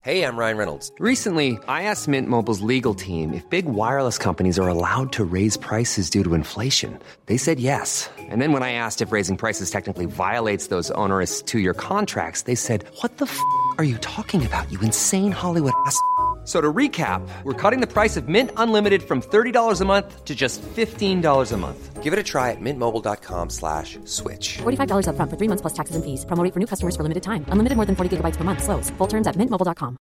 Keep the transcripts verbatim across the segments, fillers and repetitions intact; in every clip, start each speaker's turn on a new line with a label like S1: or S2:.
S1: Hey, I'm Ryan Reynolds.
S2: Recently, I asked Mint Mobile's legal team if big wireless companies are allowed to raise prices due to inflation. They said yes. And then when I asked if raising prices technically violates those onerous two-year contracts, they said, "What the f*** are you talking about, you insane Hollywood ass?" So to recap, we're cutting the price of Mint Unlimited from thirty dollars a month to just fifteen dollars a month.
S1: Give it a try at mintmobile.com slash switch.
S3: forty-five dollars up front for three months plus taxes and fees. Promo rate for new customers for limited time. Unlimited more than forty gigabytes per month. Slows full terms at mint mobile dot com.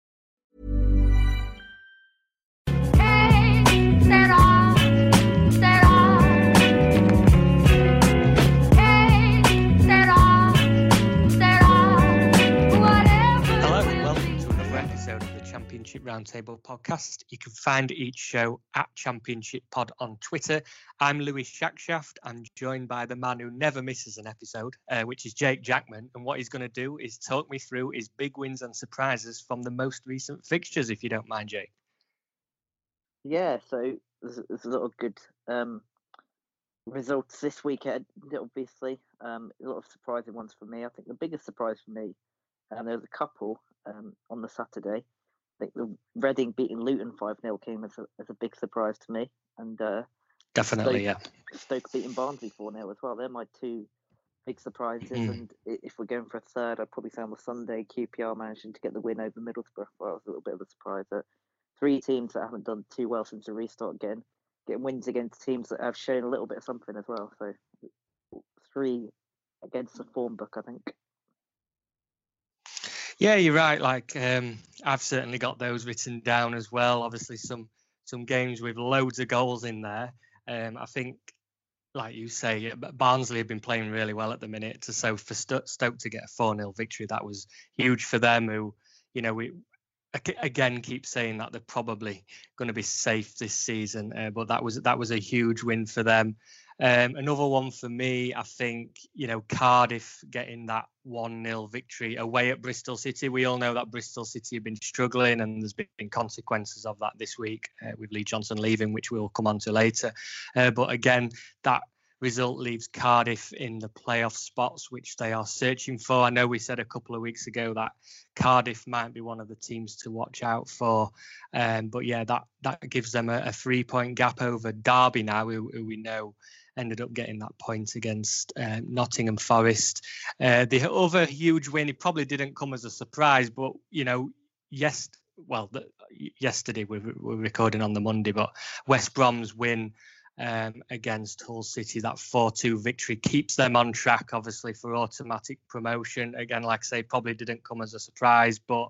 S4: Championship Roundtable podcast. You can find each show at Championship Pod on Twitter. I'm Louis Shackshaft. I'm joined by the man who never misses an episode, uh, which is Jake Jackman. And what he's going to do is talk me through his big wins and surprises from the most recent fixtures, if you don't mind, Jake.
S5: Yeah, so there's, there's a lot of good um, results this weekend, obviously. Um, a lot of surprising ones for me. I think the biggest surprise for me, and um, there was a couple um, on the Saturday. I think the Reading beating Luton five nil came as a, as a big surprise to me. And uh,
S4: Definitely,
S5: Stoke,
S4: yeah.
S5: Stoke beating Barnsley four nil as well. They're my two big surprises.
S4: Mm.
S5: And if we're going for a third, I'd probably say on the Sunday, Q P R managing to get the win over Middlesbrough. Well, it was a little bit of a surprise. Uh, three teams that haven't done too well since the restart again, getting wins against teams that have shown a little bit of something as well. So three against the form book, I think.
S4: Yeah, you're right. Like um, I've certainly got those written down as well. Obviously, some some games with loads of goals in there. Um, I think, like you say, Barnsley have been playing really well at the minute. So for Stoke to get a four nil victory, that was huge for them. Who, you know, we again keep saying that they're probably going to be safe this season, uh, but that was that was a huge win for them. Um, another one for me, I think, you know, Cardiff getting that one nil victory away at Bristol City. We all know that Bristol City have been struggling, and there's been consequences of that this week uh, with Lee Johnson leaving, which we'll come on to later. Uh, but again, that result leaves Cardiff in the playoff spots, which they are searching for. I know we said a couple of weeks ago that Cardiff might be one of the teams to watch out for. Um, but yeah, that, that gives them a, a three-point gap over Derby now, who, who we know ended up getting that point against uh, Nottingham Forest. Uh, the other huge win, it probably didn't come as a surprise, but, you know, yes, well, the, yesterday we were recording on the Monday, but West Brom's win um, against Hull City, that four two victory, keeps them on track, obviously, for automatic promotion. Again, like I say, probably didn't come as a surprise, but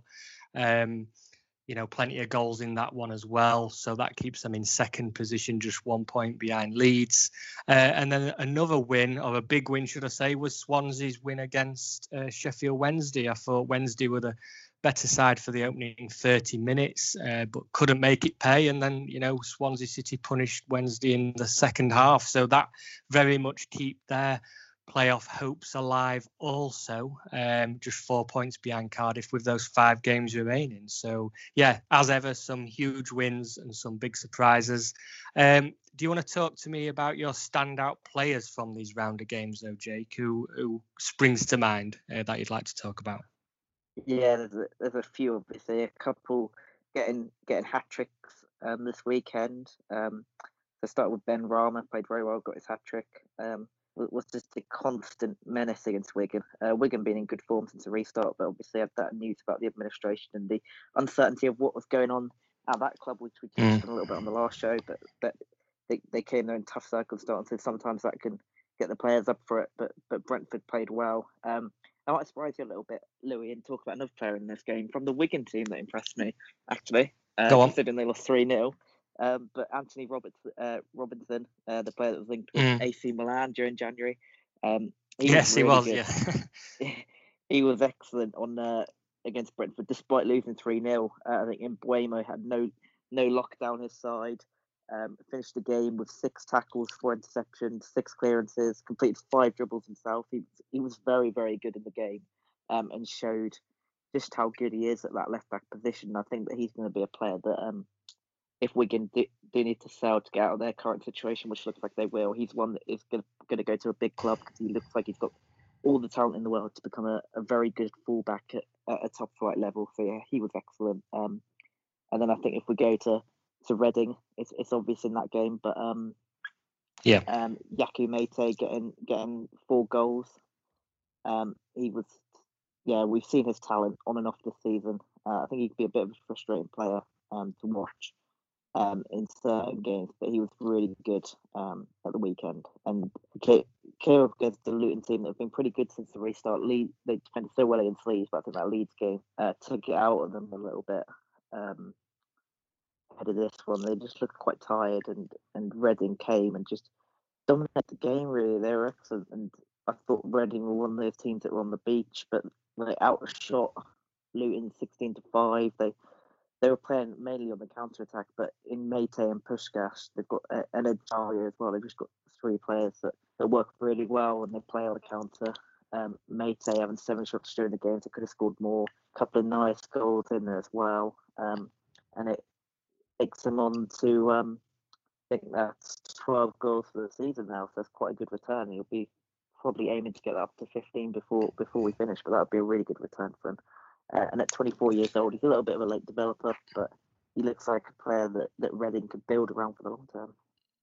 S4: um, you know, plenty of goals in that one as well. So that keeps them in second position, just one point behind Leeds. Uh, and then another win, or a big win, should I say, was Swansea's win against uh, Sheffield Wednesday. I thought Wednesday were the better side for the opening thirty minutes, uh, but couldn't make it pay. And then, you know, Swansea City punished Wednesday in the second half. So that very much keep their playoff hopes alive also, um, just four points behind Cardiff with those five games remaining. So, yeah, as ever, some huge wins and some big surprises. Um, do you want to talk to me about your standout players from these round of games, though, Jake, who, who springs to mind uh, that you'd like to talk about?
S5: Yeah, there's a, there's a few, obviously. A couple getting getting hat-tricks um, this weekend. Um, to start with, Ben Rama, played very well, got his hat-trick. Um, was just a constant menace against Wigan. Uh, Wigan being in good form since the restart, but obviously had that news about the administration and the uncertainty of what was going on at that club, which we touched on a little bit on the last show. But but they, they came there in tough circumstances. Sometimes that can get the players up for it. But but Brentford played well. Um, I might surprise you a little bit, Louis, and talk about another player in this game from the Wigan team that impressed me. Actually, uh,
S4: Go on.
S5: considering they lost three nil. Um, but Anthony Roberts, uh, Robinson, uh, the player that was linked with
S4: Mm.
S5: A C Milan during January, um, he
S4: yes,
S5: was really
S4: he was.
S5: good.
S4: Yeah.
S5: He was excellent on uh, against Brentford, despite losing three nil. Uh, I think Mbuemo had no no lock down his side. Um, finished the game with six tackles, four interceptions, six clearances, completed five dribbles himself. He he was very very good in the game, um, and showed just how good he is at that left back position. I think that he's going to be a player that. Um, If Wigan do, do need to sell to get out of their current situation, which looks like they will, he's one that is going to go to a big club because he looks like he's got all the talent in the world to become a, a very good fullback at, at a top flight level. So yeah, he was excellent. Um, and then I think if we go to to Reading, it's it's obvious in that game, but um,
S4: yeah,
S5: um, Yaku Mete getting getting four goals. Um, he was, yeah, we've seen his talent on and off this season. Uh, I think he could be a bit of a frustrating player um to watch um in certain games, but he was really good um at the weekend. And clear, clear up against the Luton team that have been pretty good since the restart. Lead, they defended so well against Leeds, but I think that Leeds game uh, took it out of them a little bit. Um, ahead of this one, they just looked quite tired, and and Reading came and just dominated the game. Really, they were excellent, and I thought Reading were one of those teams that were on the beach, but they outshot Luton sixteen to five. They they were playing mainly on the counter attack, but in Mete and Puskás, they've got uh, and Ejaria as well. They've just got three players that, that work really well and they play on the counter. Um, Mete having seven shots during the game, so could have scored more. A couple of nice goals in there as well, um, and it takes them on to um, I think that's twelve goals for the season now. So that's quite a good return. He'll be probably aiming to get up to fifteen before before we finish, but that would be a really good return for him. Uh, and at twenty-four years old, he's a little bit of a late developer, but he looks like a player that, that Reading could build around for the long term.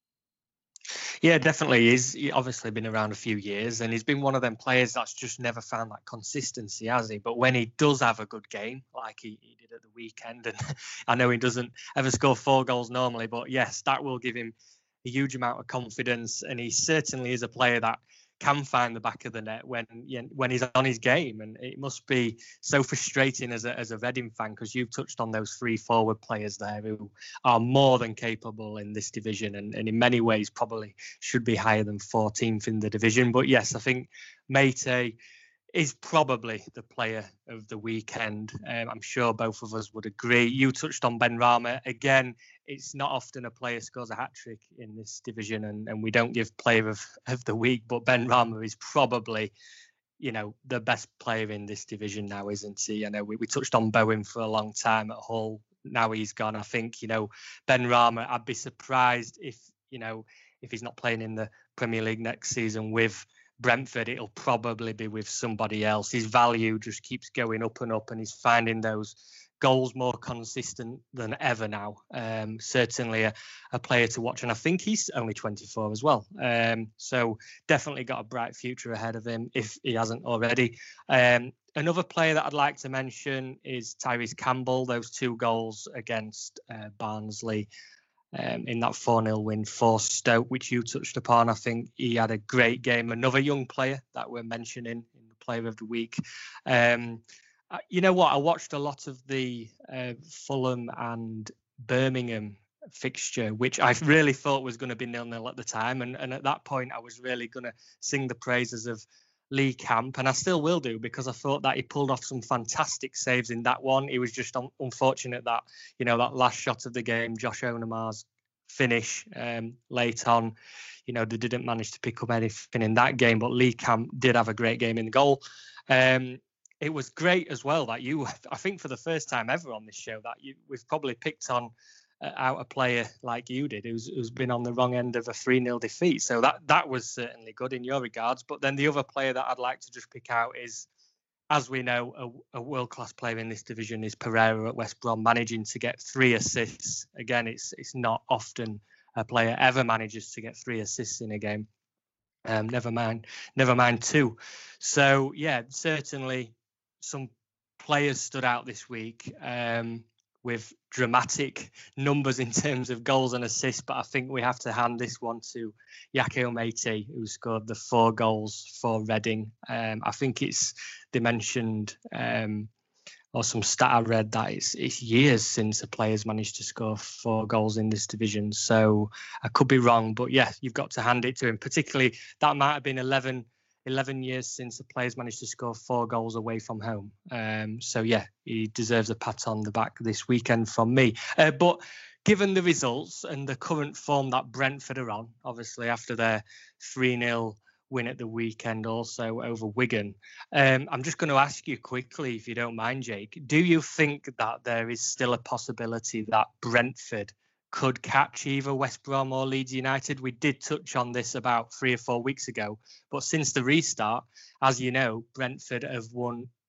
S4: Yeah, definitely. He's he obviously been around a few years, and he's been one of them players that's just never found that consistency, has he? But when he does have a good game, like he, he did at the weekend, and I know he doesn't ever score four goals normally, but yes, that will give him a huge amount of confidence, and he certainly is a player that can find the back of the net when you know, when he's on his game. And it must be so frustrating as a as a Reading fan, because you've touched on those three forward players there who are more than capable in this division, and, and in many ways probably should be higher than fourteenth in the division. But yes, I think Mete is probably the player of the weekend. Um, I'm sure both of us would agree. You touched on Benrahma. Again, it's not often a player scores a hat-trick in this division, and, and we don't give player of, of the week, but Benrahma is probably, you know, the best player in this division now, isn't he? I know we, we touched on Bowen for a long time at Hull. Now he's gone. I think, you know, Benrahma, I'd be surprised if, you know, if he's not playing in the Premier League next season with Brentford, it'll probably be with somebody else. His value just keeps going up and up, and he's finding those goals more consistent than ever now. Um, certainly a, a player to watch, and I think he's only twenty-four as well. Um, so definitely got a bright future ahead of him if he hasn't already. Um, another player that I'd like to mention is Tyrese Campbell. Those two goals against uh, Barnsley. Um, in that four nil win for Stoke, which you touched upon. I think he had a great game. Another young player that we're mentioning in the Player of the Week. Um, you know what? I watched a lot of the uh, Fulham and Birmingham fixture, which I really thought was going to be nil nil at the time. And, and at that point, I was really going to sing the praises of Lee Camp, and I still will do, because I thought that he pulled off some fantastic saves in that one. It was just un- unfortunate that, you know, that last shot of the game, Josh Onomar's finish um, late on, you know, they didn't manage to pick up anything in that game, but Lee Camp did have a great game in the goal. Um, it was great as well that you, I think for the first time ever on this show, that you we've probably picked on Uh, out a player like you did, who's who's been on the wrong end of a three nil defeat. So that that was certainly good in your regards. But then the other player that I'd like to just pick out is, as we know, a, a world-class player in this division is Pereira at West Brom, managing to get three assists. Again, it's it's not often a player ever manages to get three assists in a game. Um, never mind, never mind two. So yeah, certainly some players stood out this week. Um, with dramatic numbers in terms of goals and assists, but I think we have to hand this one to Yaku Mete, who scored the four goals for Reading. Um, I think it's, they mentioned, um, or some stat I read, that it's, it's years since a player's managed to score four goals in this division. So I could be wrong, but yeah, you've got to hand it to him. Particularly, that might have been eleven eleven years since the players managed to score four goals away from home. Um, so, yeah, he deserves a pat on the back this weekend from me. Uh, but given the results and the current form that Brentford are on, obviously after their three nil win at the weekend also over Wigan, um, I'm just going to ask you quickly, if you don't mind, Jake, do you think that there is still a possibility that Brentford could catch either West Brom or Leeds United? We did touch on this about three or four weeks ago, but since the restart, as you know, Brentford have won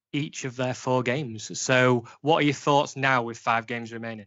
S4: each of their four games. So what are your thoughts now with five games remaining?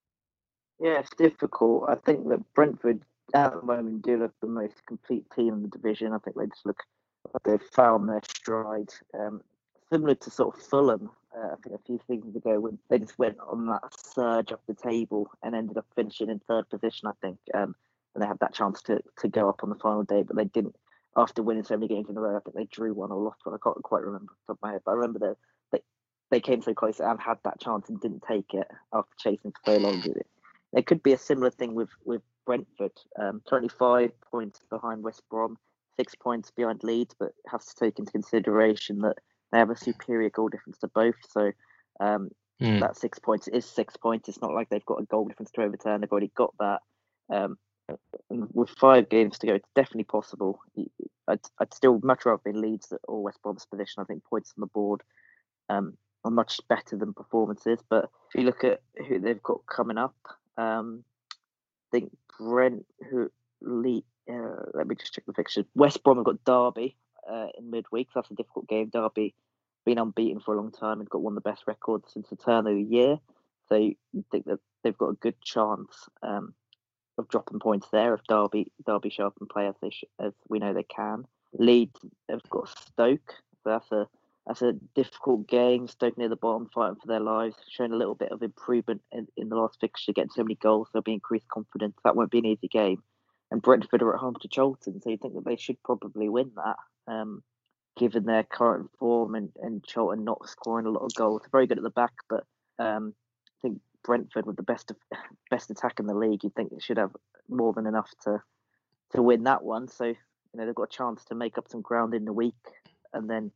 S5: Yeah, it's difficult. I think that Brentford at the moment do look the most complete team in the division. I think they just look like they've found their stride. Um, similar to sort of Fulham, uh, I think a few seasons ago, when they just went on that surge up the table and ended up finishing in third position, I think. Um, and they had that chance to, to go up on the final day, but they didn't. After winning so many games in a row, I think they drew one or lost one. I can't quite remember off the top of my head, but I remember that they, they came so close and had that chance and didn't take it after chasing for so long. It could be a similar thing with, with Brentford. Um, currently five points behind West Brom, six points behind Leeds, but have to take into consideration that they have a superior goal difference to both. So um, mm. that six points is six points. It's not like they've got a goal difference to overturn. They've already got that. Um, and with five games to go, it's definitely possible. I'd, I'd still much rather be Leeds or West Brom's position. I think points on the board um, are much better than performances. But if you look at who they've got coming up, um, I think Brent, who Lee, uh, let me just check the fixtures. West Brom have got Derby uh, in midweek. So that's a difficult game. Derby been unbeaten for a long time and got one of the best records since the turn of the year. So you think that they've got a good chance um, of dropping points there if Derby Derby show up and play as they sh- as we know they can. Leeds have got Stoke. So that's a that's a difficult game. Stoke near the bottom, fighting for their lives, showing a little bit of improvement in, in the last fixture, getting so many goals. There'll be increased confidence. That won't be an easy game. And Brentford are at home to Charlton, so you think that they should probably win that, um, given their current form and, and Charlton not scoring a lot of goals. They're very good at the back, but um, I think Brentford, with the best of, best attack in the league, you'd think they should have more than enough to to win that one. So you know they've got a chance to make up some ground in the week, and then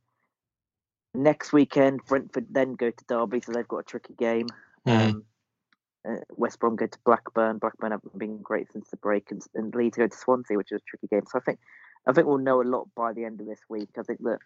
S5: next weekend Brentford then go to Derby, so they've got a tricky game. Mm. Um, uh, West Brom go to Blackburn. Blackburn haven't been great since the break, and, and Leeds go to Swansea, which is a tricky game. So I think I think we'll know a lot by the end of this week. I think that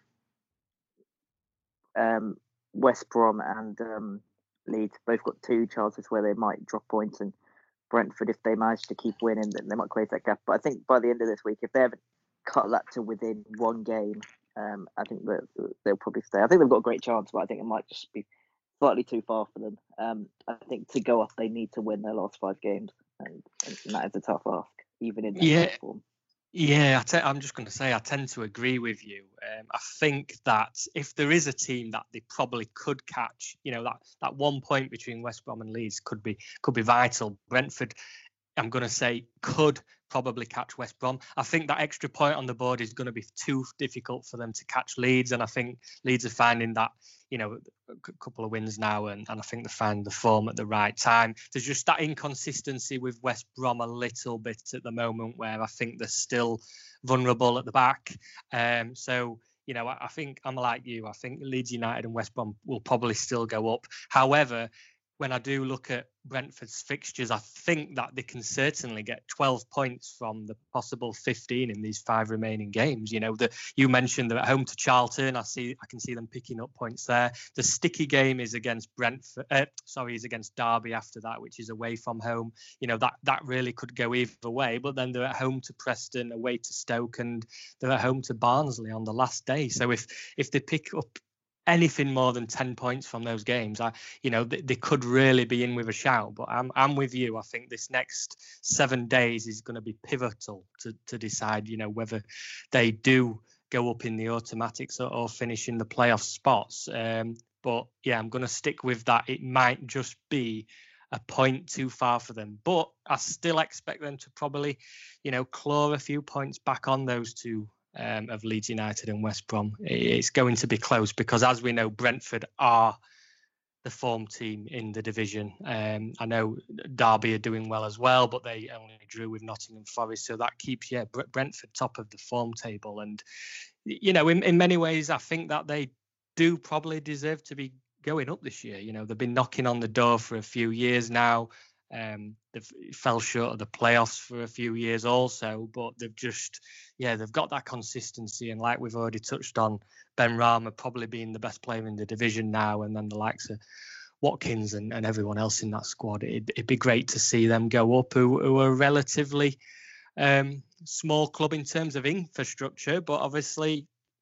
S5: um, West Brom and um, Leeds both got two chances where they might drop points, and Brentford, if they manage to keep winning, then they might close that gap. But I think by the end of this week, if they haven't cut that to within one game, um, I think that they'll probably stay. I think they've got a great chance, but I think it might just be slightly too far for them. Um, I think to go up, they need to win their last five games, and, and that is a tough ask, even in that
S4: yeah.
S5: form.
S4: Yeah, I te- I'm just going to say I tend to agree with you. Um, I think that if there is a team that they probably could catch, you know, that, that one point between West Brom and Leeds could be could be vital. Brentford, I'm going to say, could probably catch West Brom. I think that extra point on the board is going to be too difficult for them to catch Leeds, and I think Leeds are finding that, you know, a couple of wins now, and, and I think they find the form at the right time. There's just that inconsistency with West Brom a little bit at the moment, where I think they're still vulnerable at the back. Um, so, you know, I, I think I'm like you. I think Leeds United and West Brom will probably still go up. However, when I do look at Brentford's fixtures, I think that they can certainly get twelve points from the possible fifteen in these five remaining games. You know, the, you mentioned they're at home to Charlton. I see, I can see them picking up points there. The sticky game is against Brentford. Uh, sorry, is against Derby after that, which is away from home. You know, that that really could go either way. But then they're at home to Preston, away to Stoke, and they're at home to Barnsley on the last day. So if if they pick up anything more than ten points from those games, I, you know, they, they could really be in with a shout. But I'm, I'm with you. I think this next seven days is going to be pivotal to, to decide, you know, whether they do go up in the automatics or, or finish in the playoff spots. Um, but yeah, I'm going to stick with that. It might just be a point too far for them, but I still expect them to probably, you know, claw a few points back on those two. Um, of Leeds United and West Brom. It's going to be close because, as we know, Brentford are the form team in the division. Um, I know Derby are doing well as well, but they only drew with Nottingham Forest, so that keeps yeah Brentford top of the form table. And you know, in, in many ways, I think that they do probably deserve to be going up this year. You know, they've been knocking on the door for a few years now. Um, they've fell short of the playoffs for a few years also, but they've just, yeah, they've got that consistency. And like we've already touched on, Benrahma probably being the best player in the division now, and then the likes of Watkins and, and everyone else in that squad. It'd, it'd be great to see them go up, who, who are relatively um, small club in terms of infrastructure, but obviously,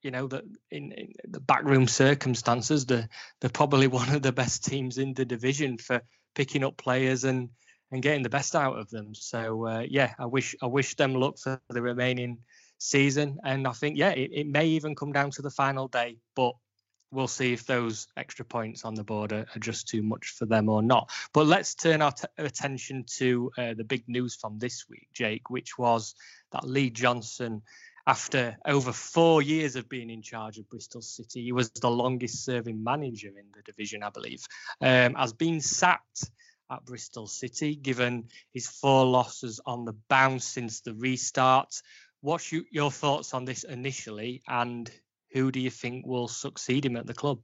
S4: you know, that in, in the backroom circumstances, they're, they're probably one of the best teams in the division for picking up players and, and getting the best out of them. So, uh, yeah, I wish I wish them luck for the remaining season. And I think, yeah, it, it may even come down to the final day, but we'll see if those extra points on the board are, are just too much for them or not. But let's turn our t- attention to uh, the big news from this week, Jake, which was that Lee Johnson, after over four years of being in charge of Bristol City, he was the longest serving manager in the division, I believe, um, has been sacked at Bristol City, given his four losses on the bounce since the restart. What's you, your thoughts on this initially, and who do you think will succeed him at the club?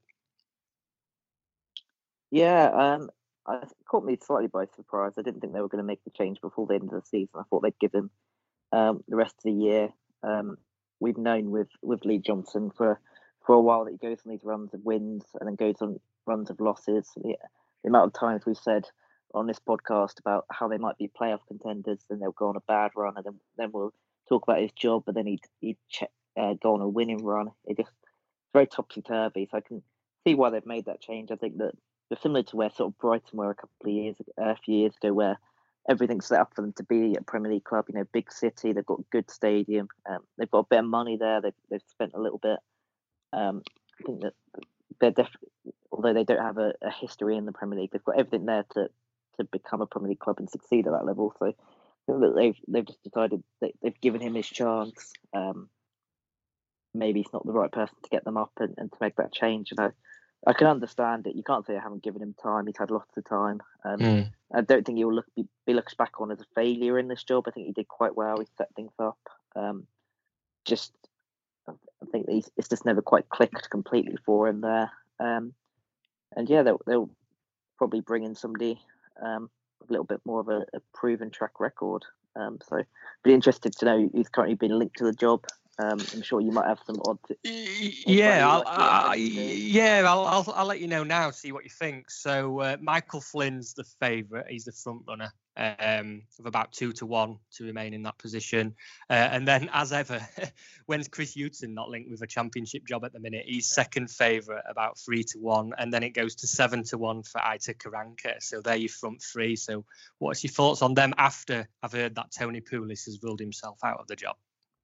S5: Yeah, um, it caught me slightly by surprise. I didn't think they were going to make the change before the end of the season. I thought they'd give him um, the rest of the year. Um, we've known with, with Lee Johnson for, for a while that he goes on these runs of wins and then goes on runs of losses. The, the amount of times we've said on this podcast about how they might be playoff contenders, then they'll go on a bad run, and then, then we'll talk about his job, but then he'd, he'd check, uh, go on a winning run. It just very topsy-turvy, so I can see why they've made that change. I think that they're similar to where sort of Brighton were a couple of years, a few years ago, where everything's set up for them to be a Premier League club. You know, big city, they've got a good stadium, um, they've got a bit of money there. They've they've spent a little bit. Um, I think that they're definitely, although they don't have a, a history in the Premier League, they've got everything there to to become a Premier League club and succeed at that level. So I think that they've they've just decided that they've given him his chance. Um, maybe he's not the right person to get them up and, and to make that change. And I, I can understand it. You can't say I haven't given him time. He's had lots of time. Um, mm. I don't think he will look be, be looked back on as a failure in this job. I think he did quite well. He set things up. Um, just, I think that he's, it's just never quite clicked completely for him there. Um, and yeah, they'll, they'll probably bring in somebody um, with a little bit more of a, a proven track record. Um, so, be interested to know who's currently been linked to the job. Um, I'm sure you might have some odd.
S4: Yeah, I'll, uh, yeah, I'll, I'll I'll let you know now. See what you think. So uh, Michael Flynn's the favourite. He's the front runner um, of about two to one to remain in that position. Uh, and then, as ever, when's Chris Hughton not linked with a Championship job at the minute? He's second favourite, about three to one, and then it goes to seven to one for Aitor Karanka. So they're your front three. So what's your thoughts on them after I've heard that Tony Pulis has ruled himself out of the job?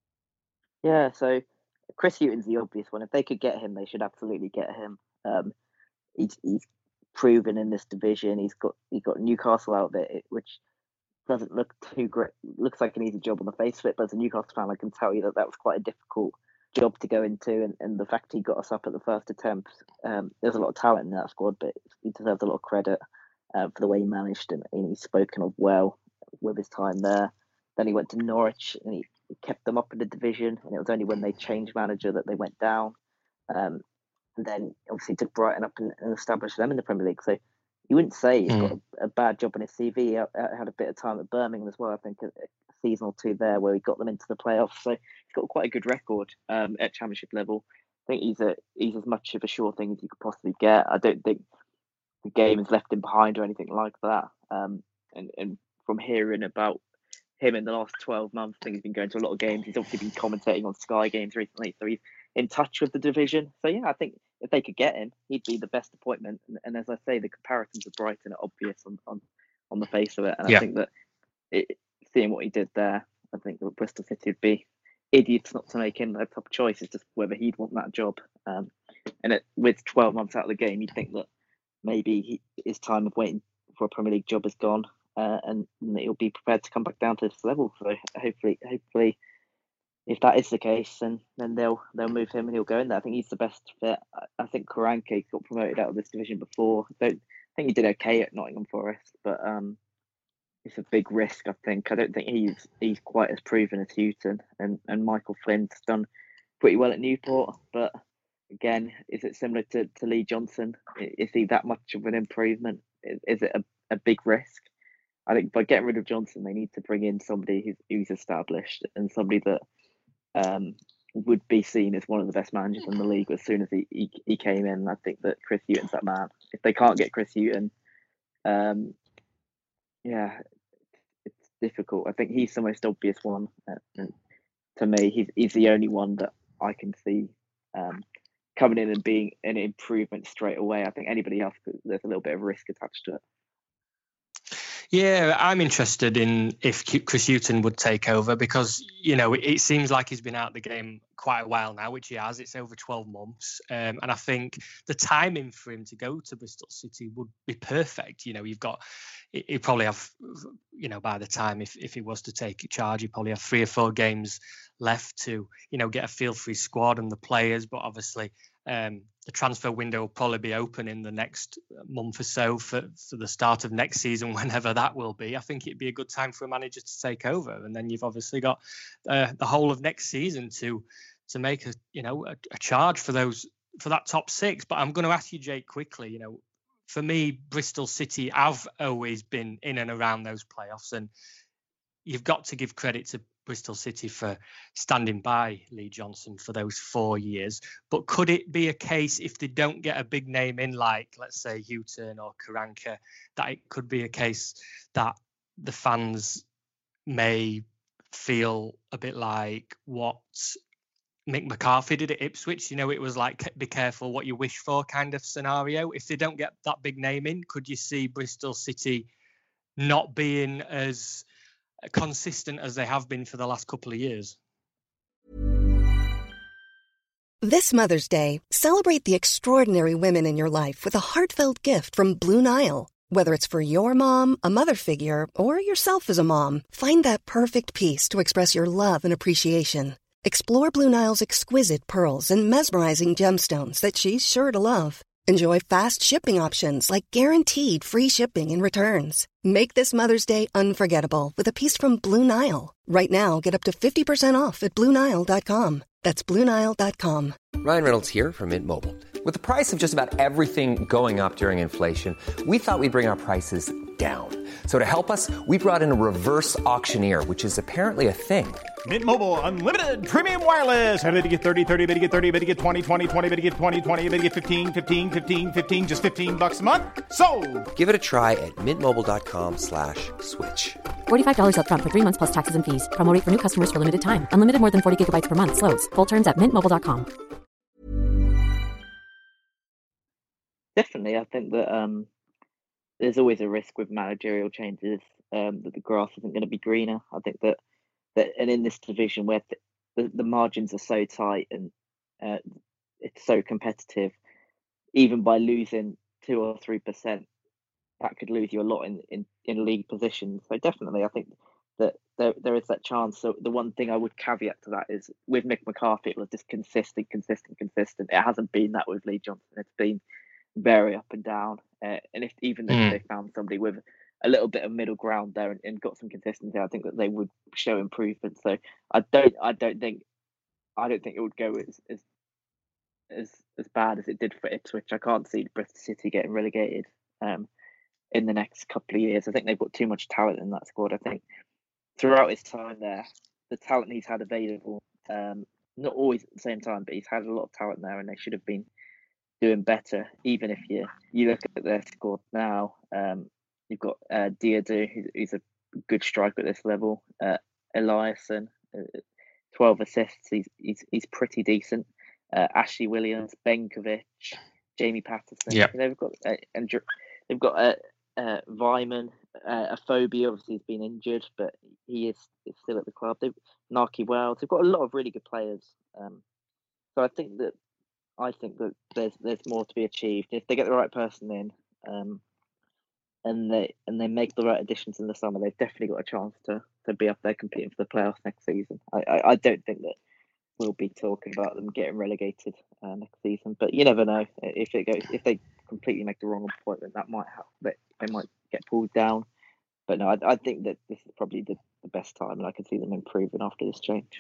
S5: Yeah, so Chris Hughton's the obvious one. If they could get him, they should absolutely get him. Um, he's he's proven in this division. He's got he got Newcastle out of it, which doesn't look too great. Looks like an easy job on the face of it, but as a Newcastle fan, I can tell you that that was quite a difficult job to go into. And, and the fact he got us up at the first attempt, um, there's a lot of talent in that squad, but he deserves a lot of credit uh, for the way he managed, and, and he's spoken of well with his time there. Then he went to Norwich and he kept them up in the division, and it was only when they changed manager that they went down. Um, and then obviously took Brighton up and, and established them in the Premier League. So you wouldn't say he's mm. got a, a bad job on his C V. He had a bit of time at Birmingham as well, I think, a, a season or two there where he got them into the playoffs. So he's got quite a good record um, at Championship level. I think he's a he's as much of a sure thing as you could possibly get. I don't think the game has left him behind or anything like that. Um, and, and from hearing about him in the last twelve months, I think he's been going to a lot of games. He's obviously been commentating on Sky games recently, so he's in touch with the division. So yeah, I think if they could get him, he'd be the best appointment. And, and as I say, the comparisons with Brighton are obvious on, on, on the face of it. And yeah. I think that it, seeing what he did there, I think that Bristol City would be idiots not to make him a top choice. It's just whether he'd want that job. Um, and it, with twelve months out of the game, you'd think that maybe he, his time of waiting for a Premier League job is gone. Uh, and, and he'll be prepared to come back down to this level. So hopefully, hopefully, if that is the case, then then they'll they'll move him and he'll go in there. I think he's the best fit. I, I think Karanka got promoted out of this division before. I don't I think he did okay at Nottingham Forest, but um, it's a big risk. I think I don't think he's he's quite as proven as Hughton, and and Michael Flynn's done pretty well at Newport. But again, is it similar to, to Lee Johnson? Is he that much of an improvement? Is, is it a, a big risk? I think by getting rid of Johnson, they need to bring in somebody who's, who's established and somebody that um, would be seen as one of the best managers in the league as soon as he, he, he came in. I think that Chris Hughton's that man. If they can't get Chris Hughton, um, yeah, it's difficult. I think he's the most obvious one. Uh, to me, he's, he's the only one that I can see um, coming in and being an improvement straight away. I think anybody else, there's a little bit of risk attached to it.
S4: Yeah, I'm interested in if Chris Hughton would take over because, you know, it, it seems like he's been out of the game quite a while now, which he has. It's over twelve months. Um, and I think the timing for him to go to Bristol City would be perfect. You know, you've got, he'd probably have, you know, by the time if, if he was to take charge, he'd probably have three or four games left to, you know, get a feel for his squad and the players. But obviously, Um, the transfer window will probably be open in the next month or so for, for the start of next season, whenever that will be. I think it'd be a good time for a manager to take over, and then you've obviously got uh, the whole of next season to to make a you know a, a charge for those for that top six. But I'm going to ask you, Jake, quickly. You know, for me, Bristol City have always been in and around those playoffs, and you've got to give credit to Bristol City for standing by Lee Johnson for those four years. But could it be a case if they don't get a big name in, like, let's say, Hughton or Karanka, that it could be a case that the fans may feel a bit like what Mick McCarthy did at Ipswich? You know, it was like, be careful what you wish for kind of scenario. If they don't get that big name in, could you see Bristol City not being as consistent as they have been for the last couple of years?
S6: This Mother's Day, celebrate the extraordinary women in your life with a heartfelt gift from Blue Nile. Whether it's for your mom, a mother figure, or yourself as a mom, find that perfect piece to express your love and appreciation. Explore Blue Nile's exquisite pearls and mesmerizing gemstones that she's sure to love. Enjoy fast shipping options like guaranteed free shipping and returns. Make this Mother's Day unforgettable with a piece from Blue Nile. Right now, get up to fifty percent off at Blue Nile dot com. That's Blue Nile dot com.
S1: Ryan Reynolds here from Mint Mobile. With the price of just about everything going up during inflation, we thought we'd bring our prices down. So to help us, we brought in a reverse auctioneer, which is apparently a thing.
S7: Mint Mobile Unlimited Premium Wireless. How to get thirty, thirty, bit to get thirty, bit to get twenty, twenty, twenty, bit to get twenty, twenty, bit to get fifteen, fifteen, fifteen, fifteen, just fifteen bucks a month? Sold!
S1: Give it a try at mintmobile.com slash switch.
S3: forty-five dollars up front for three months plus taxes and fees. Promo rate for new customers for limited time. Unlimited more than forty gigabytes per month. Slows full terms at mint mobile dot com.
S5: Definitely, I think that um, there's always a risk with managerial changes, um, that the grass isn't going to be greener. I think that, that and in this division where th- the, the margins are so tight and uh, it's so competitive, even by losing two or three percent, that could lose you a lot in, in, in league positions. So definitely, I think that there there is that chance. So the one thing I would caveat to that is with Mick McCarthy, it was just consistent, consistent, consistent. It hasn't been that with Lee Johnson. It's been very up and down. Uh, and if even if mm. they found somebody with a little bit of middle ground there and, and got some consistency, I think that they would show improvement. So I don't I don't think I don't think it would go as as as, as bad as it did for Ipswich. I can't see Bristol City getting relegated um, in the next couple of years. I think they've got too much talent in that squad. I think throughout his time there, the talent he's had available, um, not always at the same time, but he's had a lot of talent there, and they should have been doing better. Even if you you look at their squad now, um, you've got uh, Diadu, who's, who's a good striker at this level. Uh, Eliasson, uh, twelve assists. He's he's he's pretty decent. Uh, Ashley Williams, Benkovic, Jamie Patterson.
S4: Yeah,
S5: they've got uh, and they've got uh, uh, Vyman, uh, Aphobia. Obviously, he's been injured, but he is, is still at the club. They've Naki Wells. They've got a lot of really good players. Um, so I think that I think that there's there's more to be achieved if they get the right person in, um, and they and they make the right additions in the summer. They've definitely got a chance to to be up there competing for the playoffs next season. I I, I don't think that we'll be talking about them getting relegated uh, next season, but you never know. If it goes, if they completely make the wrong appointment, that might help. They they might get pulled down. But no, I, I think that this is probably the, the best time, and I can see them improving after this change.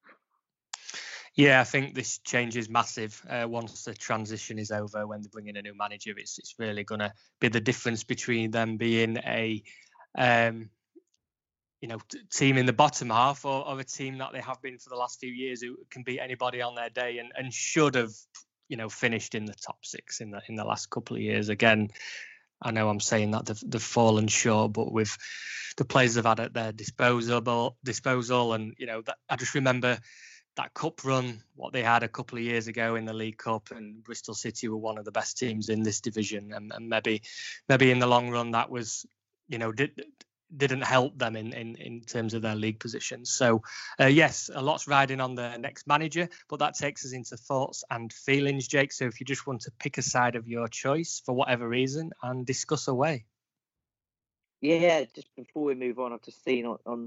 S4: Yeah, I think this change is massive. Uh, once the transition is over, when they bring in a new manager, it's it's really going to be the difference between them being a, um, you know, t- team in the bottom half or, or a team that they have been for the last few years who can beat anybody on their day and, and should have, you know, finished in the top six in the in the last couple of years. Again, I know I'm saying that they've, they've fallen short, but with the players they've had at their disposal, disposal, and you know, that, I just remember that cup run, what they had a couple of years ago in the League Cup, and Bristol City were one of the best teams in this division, and, and maybe maybe in the long run that was, you know, did, didn't help them in, in, in terms of their league positions. So, uh, yes, a lot's riding on the next manager, but that takes us into thoughts and feelings, Jake. So if you just want to pick a side of your choice for whatever reason and discuss away.
S5: Yeah, just before we move on, I've just seen on on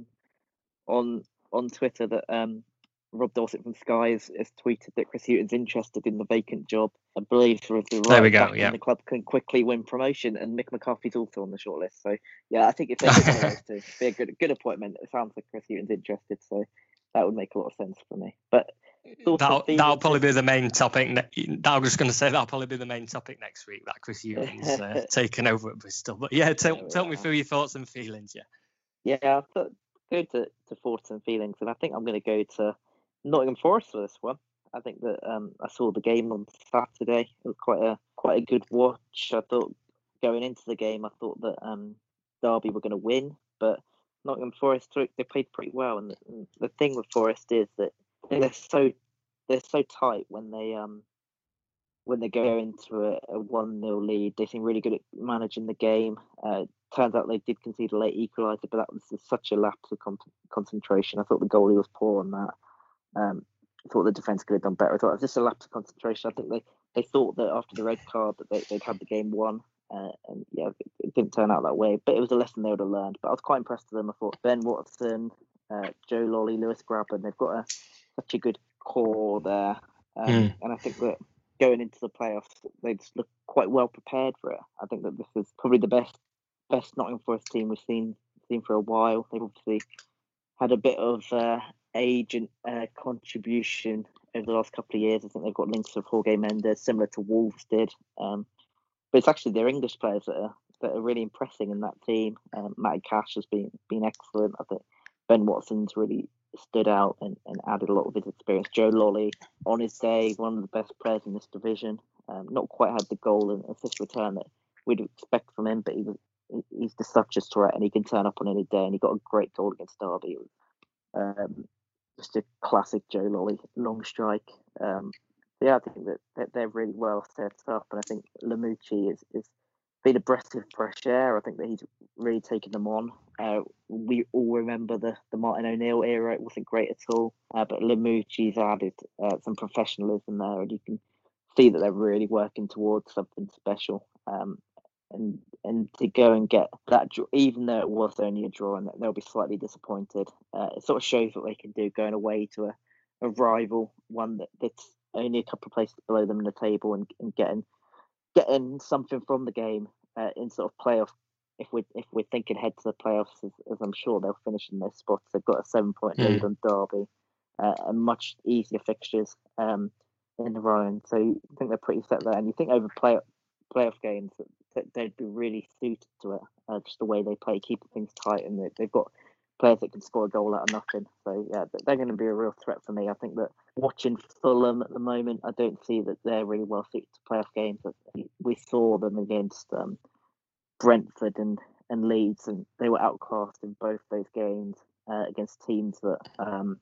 S5: on, on Twitter that um, Rob Dorset from Sky has, has tweeted that Chris Hughton's interested in the vacant job. I believe for the
S4: There we
S5: right
S4: go,
S5: back
S4: yeah.
S5: in the club can quickly win promotion, and Mick McCarthy's also on the shortlist. So yeah, I think if they did one of those two, it'd be a good good appointment. It sounds like Chris Hughton's interested, so that would make a lot of sense for me. But
S4: that'll, that'll probably be the main topic. Ne- I was going to say that'll probably be the main topic next week, that Chris Hughton's uh, taken over at Bristol. But yeah, tell, yeah, tell me through your thoughts and feelings. Yeah,
S5: yeah, I thought go to, to thoughts and feelings, and I think I'm going to go to Nottingham Forest for this one. I think that um, I saw the game on Saturday. It was quite a quite a good watch. I thought going into the game, I thought that um, Derby were going to win, but Nottingham Forest, they played pretty well. And the, and the thing with Forest is that they're so they're so tight when they um when they go into a, a one nil lead. They seem really good at managing the game. Uh, turns out they did concede a late equaliser, but that was such a lapse of con- concentration. I thought the goalie was poor on that. Um, I thought the defence could have done better. I thought it was just a lapse of concentration. I think they, they thought that after the red card that they, they'd had the game won. Uh, and yeah, it, it didn't turn out that way. But it was a lesson they would have learned. But I was quite impressed with them. I thought Ben Watson, uh, Joe Lolly, Lewis Grabban, they've got a, such a good core there. Um, mm. And I think that going into the playoffs, they just look quite well prepared for it. I think that this is probably the best best Nottingham Forest team we've seen seen for a while. They've obviously had a bit of uh, age and uh, contribution over the last couple of years. I think they've got links with Jorge Mendes, similar to Wolves did. Um, but it's actually their English players that are that are really impressing in that team. Um, Matty Cash has been been excellent. I think Ben Watson's really stood out and, and added a lot of his experience. Joe Lolly, on his day, one of the best players in this division. Um, not quite had the goal and assist return that we'd expect from him, but he was he's just such a threat and he can turn up on any day, and he got a great goal against Derby. Um, just a classic Joe Lolly long strike. Um, yeah, I think that, that they're really well set up, and I think Lamucci is, is been a breath of fresh air. I think that he's really taken them on. Uh, we all remember the, the Martin O'Neill era. It wasn't great at all, uh, but Lamucci's added uh, some professionalism there, and you can see that they're really working towards something special. Um, and and to go and get that, even though it was only a draw, and they'll be slightly disappointed, uh, it sort of shows what they can do going away to a, a rival, one that, that's only a couple of places below them in the table, and, and getting getting something from the game uh, in sort of playoff. If we if we're thinking ahead to the playoffs, as, as I'm sure they'll finish in their spots, they've got a seven point mm. lead on Derby, uh, and much easier fixtures um, in the row. So I think they're pretty set there. And you think over play playoff games that, that they'd be really suited to it, uh, just the way they play, keeping things tight, and they, they've got players that can score a goal out of nothing. So yeah, they're going to be a real threat for me. I think that watching Fulham at the moment, I don't see that they're really well suited to playoff games. We saw them against um, Brentford and, and Leeds, and they were outclassed in both those games uh, against teams that um,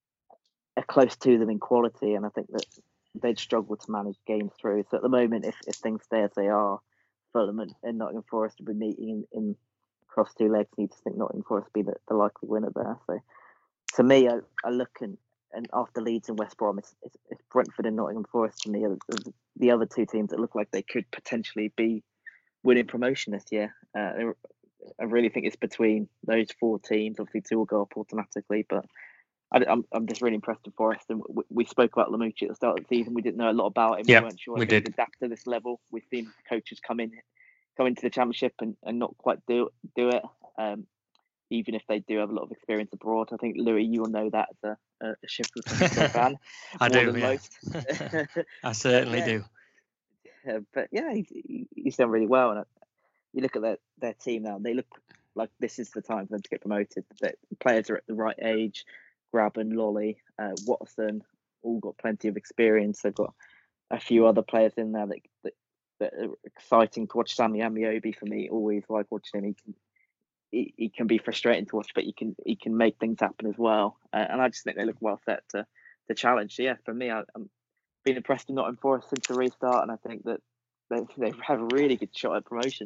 S5: are close to them in quality, and I think that they'd struggle to manage games through. So at the moment, if, if things stay as they are, Fulham and, and Nottingham Forest will be meeting in, in across two legs. You just think Nottingham Forest will be the, the likely winner there. So to me, I, I look and, and after Leeds and West Brom, it's, it's, it's Brentford and Nottingham Forest to me are the, the other two teams that look like they could potentially be winning promotion this year. Uh, I really think it's between those four teams. Obviously, two will go up automatically, but I, I'm I'm just really impressed with Forest. And we, we spoke about Lamucci at the start of the season. We didn't know a lot about him.
S4: Yep,
S5: we weren't sure
S4: we
S5: if he
S4: did.
S5: could adapt to this level. We've seen coaches come in, come into the Championship and, and not quite do do it. Um, even if they do have a lot of experience abroad. I think Louis, you will know that as a, a Sheffield fan.
S4: I
S5: more
S4: do.
S5: Than
S4: Yeah.
S5: most.
S4: I certainly
S5: yeah.
S4: do.
S5: Uh, but yeah, he's, he's done really well. And I, you look at their, their team now, they look like this is the time for them to get promoted. The players are at the right age. Grabban, Lolly, uh, Watson, all got plenty of experience. They've got a few other players in there that that, that are exciting to watch. Sammy Amiobi, for me, always like watching him. He can he, he can be frustrating to watch, but he can he can make things happen as well. Uh, and I just think they look well set to the challenge. So yeah, for me, I, I'm been impressed with Nottingham Forest since the restart, and I think that they they have a really good shot at promotion.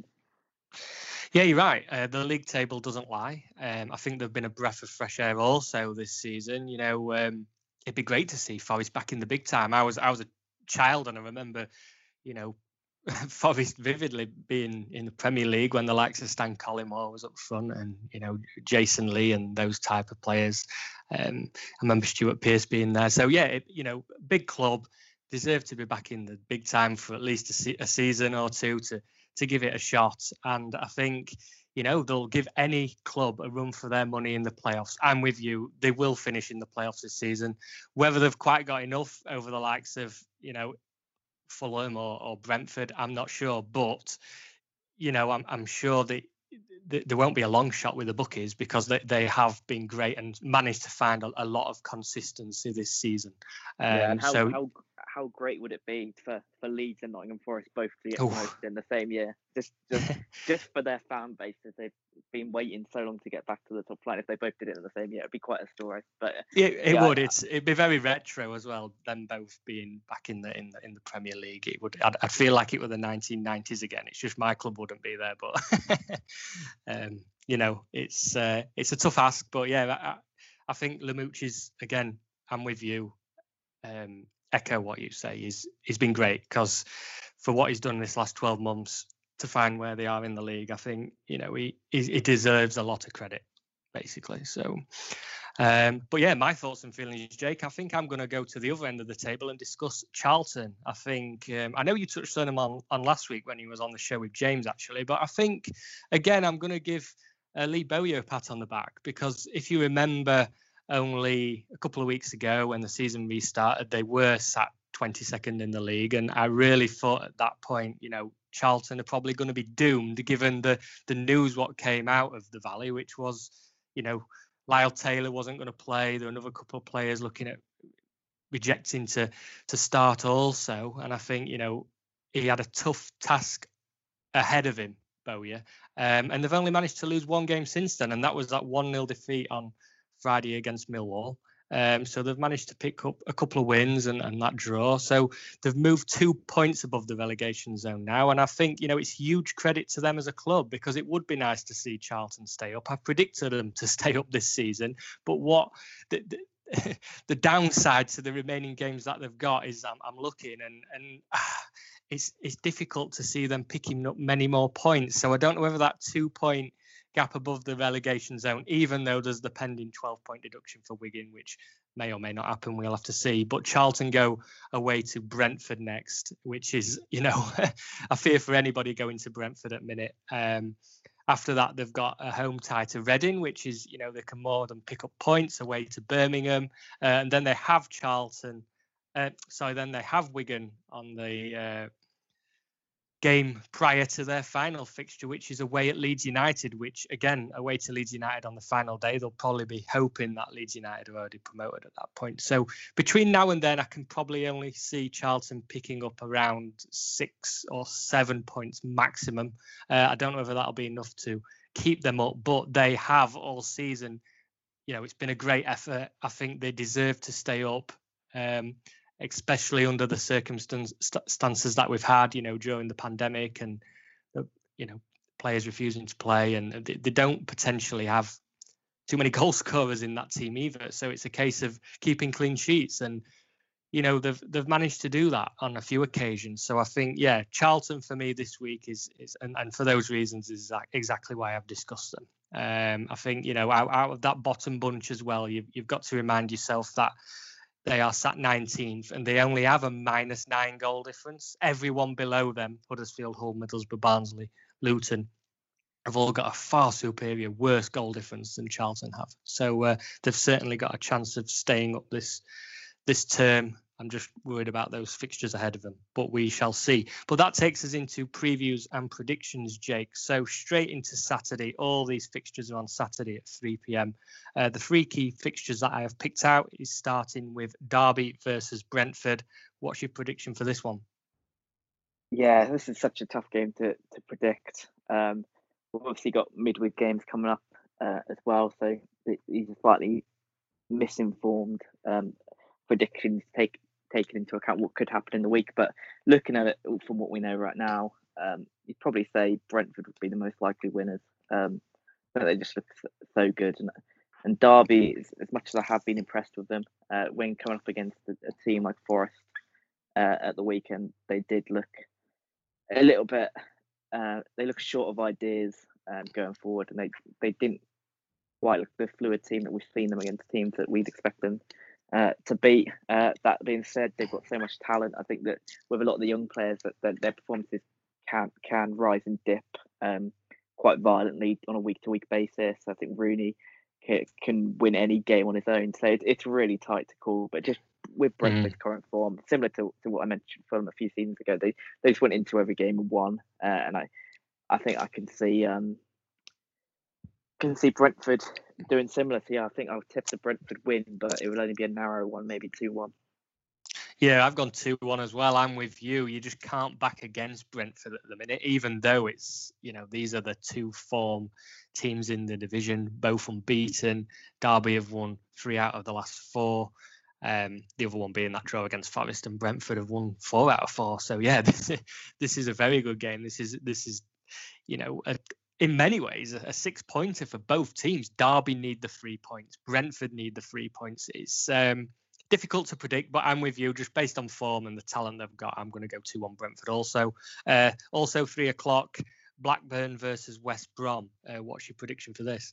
S4: Yeah, you're right. Uh, the league table doesn't lie. Um, I think they've been a breath of fresh air also this season. You know, um, it'd be great to see Forest back in the big time. I was I was a child, and I remember, you know, Forest vividly being in the Premier League when the likes of Stan Collymore was up front, and you know Jason Lee and those type of players. Um, I remember Stuart Pearce being there. So yeah, it, you know, big club, deserve to be back in the big time for at least a, se- a season or two to to give it a shot. And I think, you know, they'll give any club a run for their money in the playoffs. I'm with you. They will finish in the playoffs this season. Whether they've quite got enough over the likes of, you know, Fulham or, or Brentford, I'm not sure. But, you know, I'm, I'm sure that there won't be a long shot with the bookies because they, they have been great and managed to find a, a lot of consistency this season. Um,
S5: yeah, and how,
S4: so,
S5: how how great would it be for, for Leeds and Nottingham Forest both to get
S4: oh.
S5: promoted in the same year? Just just just for their fan base, if they've been waiting so long to get back to the top flight. If they both did it in the same year, it'd be quite a story. But
S4: yeah, it
S5: yeah,
S4: would.
S5: I,
S4: It's it'd be very retro as well. Them both being back in the in the in the Premier League, it would. I'd, I'd feel like it were the nineteen nineties again. It's just my club wouldn't be there, but um, you know, it's uh, it's a tough ask. But yeah, I, I think Lamouchi's again. I'm with you. Um, echo what you say. He's he's been great because for what he's done this last twelve months to find where they are in the league, I think you know he he, he deserves a lot of credit, basically. So, um, but yeah, my thoughts and feelings, Jake. I think I'm going to go to the other end of the table and discuss Charlton. I think um, I know you touched on him on, on last week when he was on the show with James, actually, but I think again I'm going to give uh, Lee Bowyer a pat on the back because if you remember. Only a couple of weeks ago when the season restarted, they were sat twenty-second in the league. And I really thought at that point, you know, Charlton are probably going to be doomed given the the news what came out of the Valley, which was, you know, Lyle Taylor wasn't going to play. There were another couple of players looking at rejecting to to start also. And I think, you know, he had a tough task ahead of him, Bowyer. Um, and they've only managed to lose one game since then. And that was that one nil defeat on Friday against Millwall. Um, so they've managed to pick up a couple of wins and, and that draw. So they've moved two points above the relegation zone now. And I think, you know, it's huge credit to them as a club because it would be nice to see Charlton stay up. I've predicted them to stay up this season. But what the, the, the downside to the remaining games that they've got is I'm, I'm looking and, and ah, it's, it's difficult to see them picking up many more points. So I don't know whether that two point gap above the relegation zone, even though there's the pending twelve point deduction for Wigan, which may or may not happen. We'll have to see. But Charlton go away to Brentford next, which is, you know, I fear for anybody going to Brentford at minute. Um, after that, they've got a home tie to Reading, which is, you know, they can more than pick up points away to Birmingham. Uh, and then they have Charlton. Uh, sorry, then they have Wigan on the uh, game prior to their final fixture, which is away at Leeds United, which again, away to Leeds United on the final day, they'll probably be hoping that Leeds United are already promoted at that point. So between now and then, I can probably only see Charlton picking up around six or seven points maximum. Uh, I don't know whether that'll be enough to keep them up, but they have all season. You know, it's been a great effort. I think they deserve to stay up. Um, especially under the circumstances that we've had, you know, during the pandemic and, the, you know, players refusing to play and they, they don't potentially have too many goal scorers in that team either. So it's a case of keeping clean sheets and, you know, they've they've managed to do that on a few occasions. So I think, yeah, Charlton for me this week is, is and, and for those reasons is exactly why I've discussed them. Um, I think, you know, out, out of that bottom bunch as well, you've, you've got to remind yourself that they are sat nineteenth and they only have a minus nine goal difference. Everyone below them, Huddersfield, Hull, Middlesbrough, Barnsley, Luton, have all got a far superior, worse goal difference than Charlton have. So uh, they've certainly got a chance of staying up this this term. I'm just worried about those fixtures ahead of them, but we shall see. But that takes us into previews and predictions, Jake. So straight into Saturday. All these fixtures are on Saturday at three p.m. Uh, the three key fixtures that I have picked out is starting with Derby versus Brentford. What's your prediction for this one?
S5: Yeah, this is such a tough game to, to predict. Um, we've obviously got midweek games coming up uh, as well, so these are slightly misinformed. Um, predictions take taking into account what could happen in the week. But looking at it from what we know right now, um, you'd probably say Brentford would be the most likely winners. Um, but they just look so good, and and Derby, as, as much as I have been impressed with them, uh, when coming up against a, a team like Forest uh, at the weekend, they did look a little bit. Uh, they look short of ideas um, going forward, and they they didn't quite look the fluid team that we've seen them against teams that we'd expect them uh, to beat. Uh, that being said, they've got so much talent. I think that with a lot of the young players, that, that their performances can can rise and dip um, quite violently on a week to week basis. I think Rooney can, can win any game on his own, so it, it's really tight to call. But just with Brentford's mm. current form, similar to, to what I mentioned for them a few seasons ago, they they just went into every game and won. Uh, and I, I think I can see um, can see Brentford doing similar. So yeah, I think I'll tip the Brentford win, but it will only be a narrow one, maybe two one.
S4: Yeah, I've gone two one as well. I'm with you. You just can't back against Brentford at the minute, even though it's, you know, these are the two form teams in the division, both unbeaten. Derby have won three out of the last four. Um, the other one being that draw against Forest, and Brentford have won four out of four. So yeah, this is, this is a very good game. This is this is, you know, a, in many ways a, a six pointer for both teams. Derby need the three points. Brentford need the three points. It's um, difficult to predict, but I'm with you. Just based on form and the talent they've got, I'm going to go two one Brentford. Also, uh, also three o'clock, Blackburn versus West Brom. Uh, what's your prediction for this?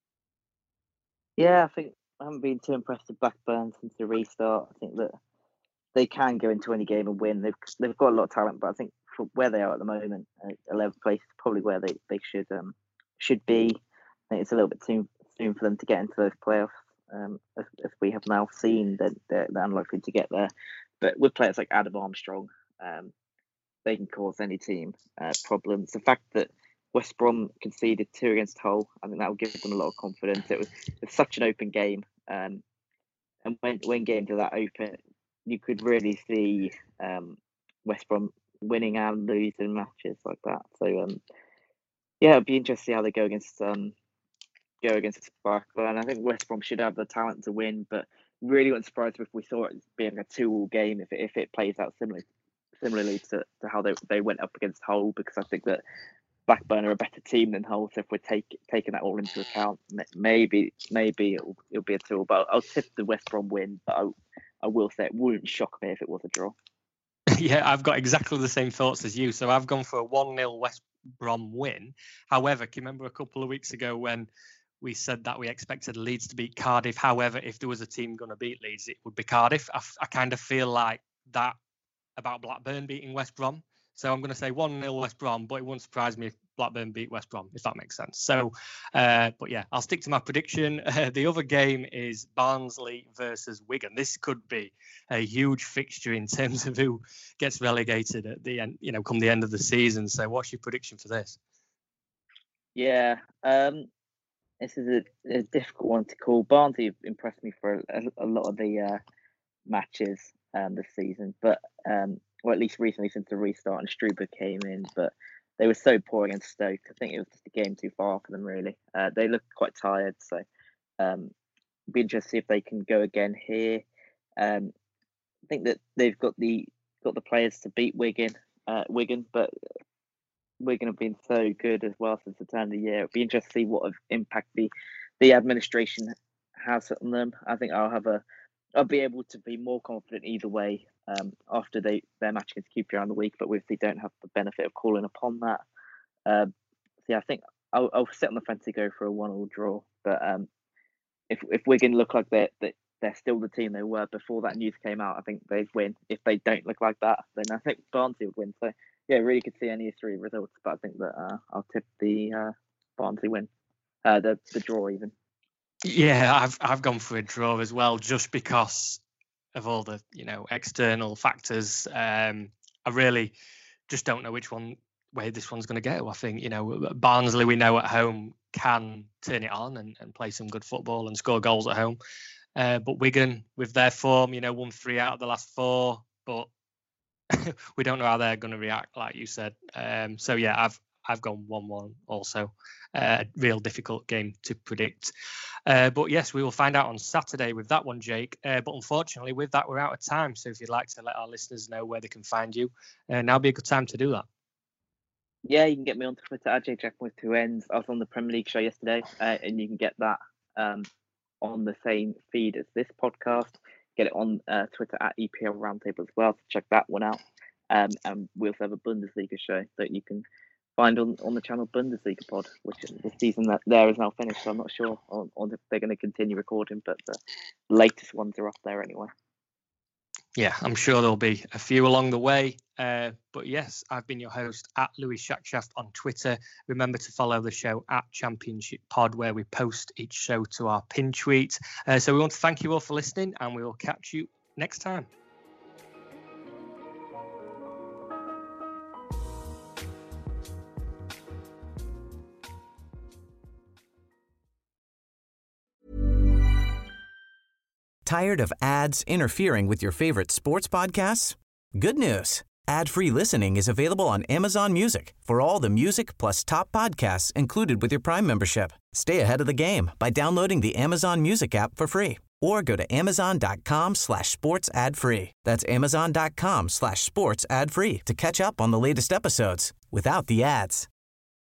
S5: Yeah, I think I haven't been too impressed with Blackburn since the restart. I think that they can go into any game and win. They've they've got a lot of talent, but I think for where they are at the moment, uh, eleventh place is probably where they, they should um should be. I think it's a little bit too soon for them to get into those playoffs. Um, as, as we have now seen, that they're, they're unlikely to get there. But with players like Adam Armstrong, um, they can cause any team uh, problems. The fact that West Brom conceded two against Hull, I think that will give them a lot of confidence. It was, it was such an open game, um, and when when games are that open, you could really see um, West Brom winning and losing matches like that. So um, yeah, it'd be interesting to see how they go against um, go against Blackburn. I think West Brom should have the talent to win, but really wouldn't surprise me if we saw it being a two-all game if it, if it plays out similarly similarly to, to how they they went up against Hull, because I think that Blackburn are a better team than Hull. So if we're take, taking that all into account, maybe maybe it'll, it'll be a two. But I'll, I'll tip the West Brom win. But I, I will say it wouldn't shock me if it was a draw.
S4: Yeah, I've got exactly the same thoughts as you. So I've gone for a one nil West Brom win. However, can you remember a couple of weeks ago when we said that we expected Leeds to beat Cardiff? However, if there was a team going to beat Leeds, it would be Cardiff. I, I kind of feel like that about Blackburn beating West Brom. So I'm going to say one nil West Brom, but it wouldn't surprise me if Blackburn beat West Brom, if that makes sense. So, uh, but yeah, I'll stick to my prediction. Uh, the other game is Barnsley versus Wigan. This could be a huge fixture in terms of who gets relegated at the end, you know, come the end of the season. So what's your prediction for this?
S5: Yeah, um, this is a, a difficult one to call. Barnsley have impressed me for a, a lot of the uh, matches um, this season, but um, or at least recently since the restart and Struber came in, but they were so poor against Stoke. I think it was just a game too far for them, really. Uh, they looked quite tired, so um, it'd be interesting to see if they can go again here. Um, I think that they've got the got the players to beat Wigan, uh, Wigan, but Wigan have been so good as well since the turn of the year. It'd be interesting to see what impact the the administration has on them. I think I'll have a I'll be able to be more confident either way um, after they their match against Q P R on the week, but we obviously don't have the benefit of calling upon that. Uh, so yeah, I think I'll, I'll sit on the fence to go for a one-all draw. But um, if if Wigan look like they're, they're still the team they were before that news came out, I think they'd win. If they don't look like that, then I think Barnsley would win. So yeah, really could see any three results, but I think that uh, I'll tip the uh, Barnsley win, uh, the the draw even.
S4: Yeah, I've I've gone for a draw as well, just because of all the, you know, external factors. Um, I really just don't know which one way this one's going to go. I think, you know, Barnsley, we know at home, can turn it on and, and play some good football and score goals at home. Uh, but Wigan, with their form, you know, won three out of the last four, but we don't know how they're going to react, like you said. Um, so yeah, I've I've gone one one also. Uh, a real difficult game to predict. Uh, but yes, we will find out on Saturday with that one, Jake. Uh, but unfortunately, with that, we're out of time. So if you'd like to let our listeners know where they can find you, uh, now would be a good time to do that.
S5: Yeah, you can get me on Twitter at J Jack with two N's. I was on the Premier League show yesterday, uh, and you can get that um, on the same feed as this podcast. Get it on uh, Twitter at E P L Roundtable as well. So check that one out. Um, and we also have a Bundesliga show that you can find on, on the channel Bundesliga Pod, which the season that there is now finished. So I'm not sure on, on if they're going to continue recording, but the latest ones are up there anyway.
S4: Yeah, I'm sure there'll be a few along the way. Uh, but yes, I've been your host at Louis Shackshaft on Twitter. Remember to follow the show at Championship Pod, where we post each show to our pin tweet. Uh, so we want to thank you all for listening, and we will catch you next time.
S8: Tired of ads interfering with your favorite sports podcasts? Good news. Ad-free listening is available on Amazon Music for all the music plus top podcasts included with your Prime membership. Stay ahead of the game by downloading the Amazon Music app for free or go to amazon.com slash sports ad free. That's amazon.com slash sports ad free to catch up on the latest episodes without the ads.